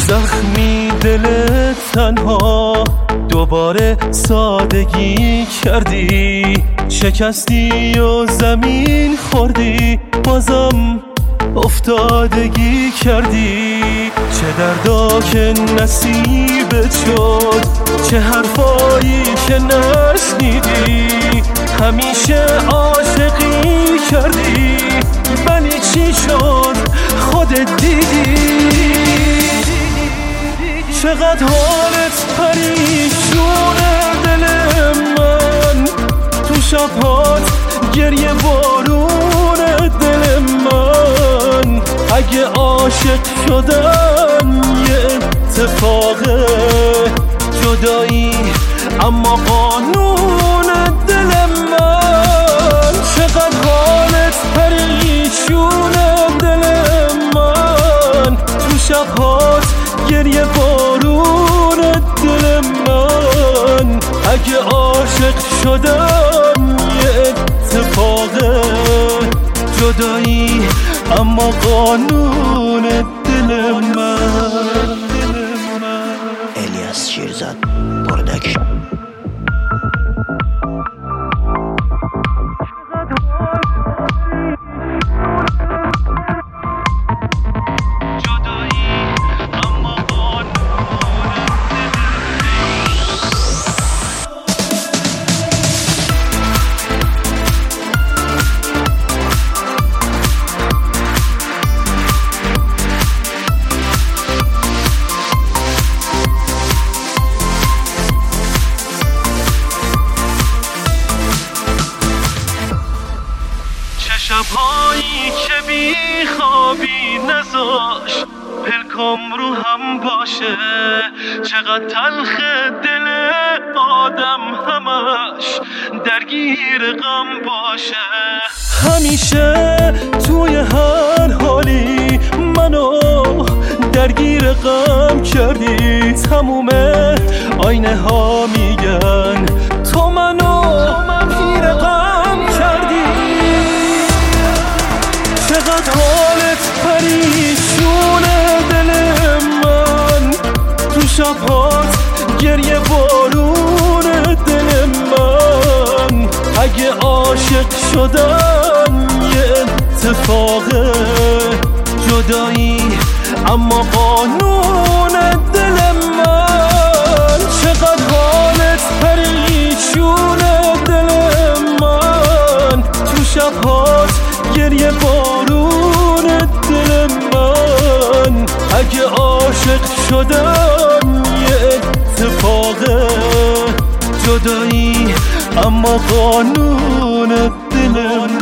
زخمی دل تنها دوباره سادگی کردی، شکستی و زمین خوردی، بازم افتادگی کردی. چه دردا که نصیبت شد، چه حرفایی که نشنیدی، همیشه عاشقی کردی ولی چی شد خودت دیدی. چقدر حالت پریشونه دل من، تو شبهات گریه بارون دل من. اگه عاشق شدن یه اتفاقه، جدایی اما قانون دل من. چقدر حالت پریشونه دل من، تو شبهات گریه بارون دل من. اگه عاشق شدم یه اتفاقه، جدایی اما قانون دل من. الیاس شیرزاد پروداکشن. شبهایی که بی خوابی نذاش پلکم رو هم باشه، چقدر تلخ دل آدم همش درگیر غم باشه. همیشه توی هر حالی منو درگیر غم کردی، تموم آینه ها میگن تو منو پیر غم کردی. چقدر حالت پریشونه دل من، تو شبهات گریه بارون دل من. اگه عاشق شدم یه اتفاقه، جدایی اما قانون دل من. چقدر حالت پریشونه دل من، تو شبهات گریه بارون دل من. اگه عاشق شدم یه اتفاقه، جدایی اما قانون دل من.